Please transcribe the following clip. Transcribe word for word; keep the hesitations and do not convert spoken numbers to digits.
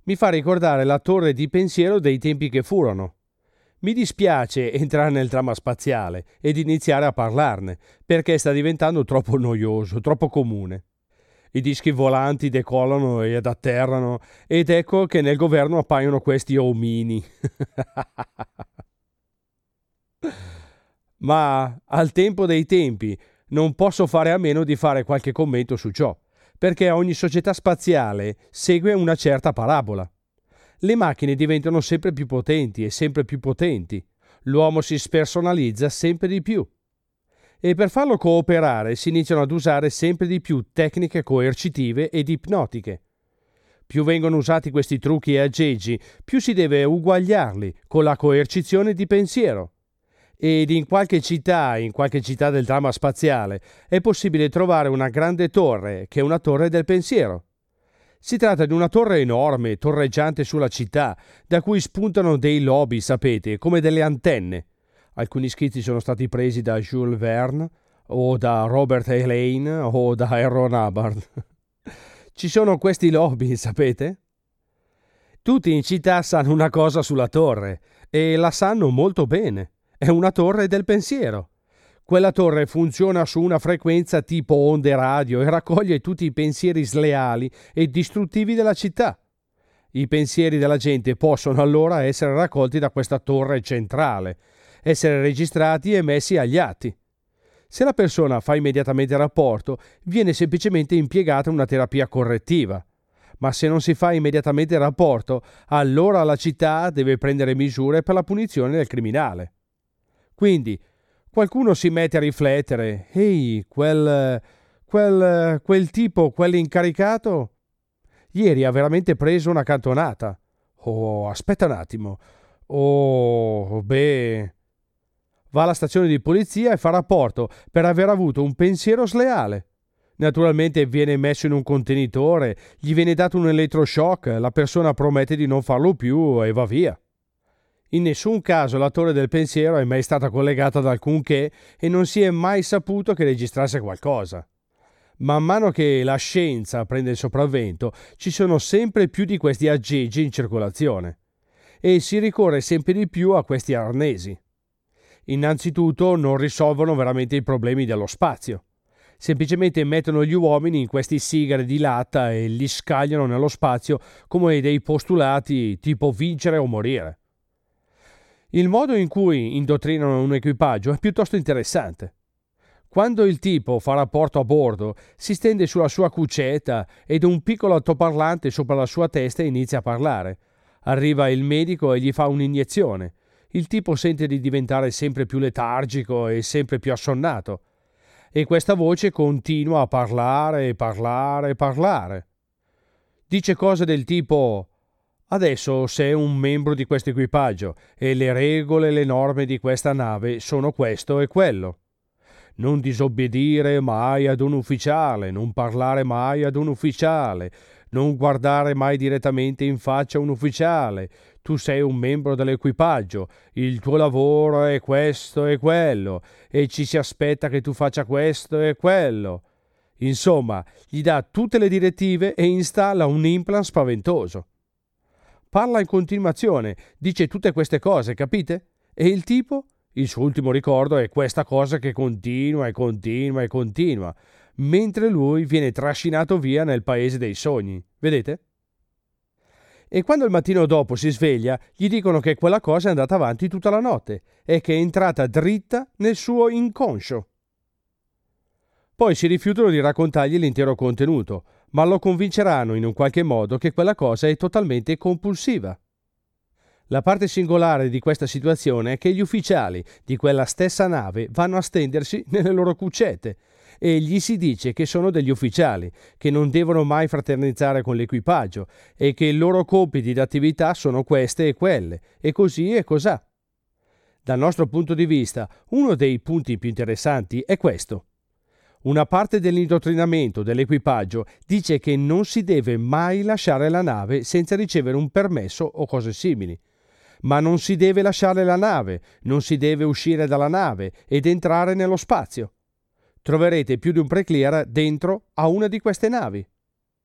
Mi fa ricordare la torre di pensiero dei tempi che furono. Mi dispiace entrare nel dramma spaziale ed iniziare a parlarne, perché sta diventando troppo noioso, troppo comune. I dischi volanti decollano ed atterrano, ed ecco che nel governo appaiono questi omini. Ma al tempo dei tempi non posso fare a meno di fare qualche commento su ciò, perché ogni società spaziale segue una certa parabola. Le macchine diventano sempre più potenti e sempre più potenti. L'uomo si spersonalizza sempre di più. E per farlo cooperare si iniziano ad usare sempre di più tecniche coercitive ed ipnotiche. Più vengono usati questi trucchi e aggeggi, più si deve uguagliarli con la coercizione di pensiero. Ed in qualche città, in qualche città del dramma spaziale, è possibile trovare una grande torre, che è una torre del pensiero. Si tratta di una torre enorme, torreggiante sulla città, da cui spuntano dei lobi, sapete, come delle antenne. Alcuni scritti sono stati presi da Jules Verne, o da Robert Heinlein, o da Aaron Hubbard. Ci sono questi lobi, sapete? Tutti in città sanno una cosa sulla torre, e la sanno molto bene. È una torre del pensiero. Quella torre funziona su una frequenza tipo onde radio e raccoglie tutti i pensieri sleali e distruttivi della città. I pensieri della gente possono allora essere raccolti da questa torre centrale, essere registrati e messi agli atti. Se la persona fa immediatamente rapporto, viene semplicemente impiegata una terapia correttiva. Ma se non si fa immediatamente rapporto, allora la città deve prendere misure per la punizione del criminale. Quindi, qualcuno si mette a riflettere, ehi, quel, quel, quel tipo, quell'incaricato, ieri ha veramente preso una cantonata. Oh, aspetta un attimo. Oh, beh... Va alla stazione di polizia e fa rapporto per aver avuto un pensiero sleale. Naturalmente viene messo in un contenitore, gli viene dato un elettroshock, la persona promette di non farlo più e va via. In nessun caso la torre del pensiero è mai stata collegata ad alcunché e non si è mai saputo che registrasse qualcosa. Man mano che la scienza prende il sopravvento, ci sono sempre più di questi aggeggi in circolazione e si ricorre sempre di più a questi arnesi. Innanzitutto non risolvono veramente i problemi dello spazio. Semplicemente mettono gli uomini in questi sigari di latta e li scagliano nello spazio come dei postulati tipo vincere o morire. Il modo in cui indottrinano un equipaggio è piuttosto interessante. Quando il tipo fa rapporto a bordo, si stende sulla sua cucetta ed un piccolo altoparlante sopra la sua testa inizia a parlare. Arriva il medico e gli fa un'iniezione. Il tipo sente di diventare sempre più letargico e sempre più assonnato. E questa voce continua a parlare e parlare e parlare. Dice cose del tipo: adesso sei un membro di questo equipaggio e le regole e le norme di questa nave sono questo e quello. Non disobbedire mai ad un ufficiale, non parlare mai ad un ufficiale, non guardare mai direttamente in faccia un ufficiale. Tu sei un membro dell'equipaggio, il tuo lavoro è questo e quello, e ci si aspetta che tu faccia questo e quello. Insomma, gli dà tutte le direttive e installa un implant spaventoso. Parla in continuazione, dice tutte queste cose, capite? E il tipo? Il suo ultimo ricordo è questa cosa che continua e continua e continua, mentre lui viene trascinato via nel paese dei sogni. Vedete? E quando il mattino dopo si sveglia, gli dicono che quella cosa è andata avanti tutta la notte e che è entrata dritta nel suo inconscio. Poi si rifiutano di raccontargli l'intero contenuto, ma lo convinceranno in un qualche modo che quella cosa è totalmente compulsiva. La parte singolare di questa situazione è che gli ufficiali di quella stessa nave vanno a stendersi nelle loro cuccette e gli si dice che sono degli ufficiali, che non devono mai fraternizzare con l'equipaggio e che i loro compiti ed attività sono queste e quelle, e così e cosà. Dal nostro punto di vista, uno dei punti più interessanti è questo. Una parte dell'indottrinamento dell'equipaggio dice che non si deve mai lasciare la nave senza ricevere un permesso o cose simili. Ma non si deve lasciare la nave, non si deve uscire dalla nave ed entrare nello spazio. Troverete più di un preclear dentro a una di queste navi.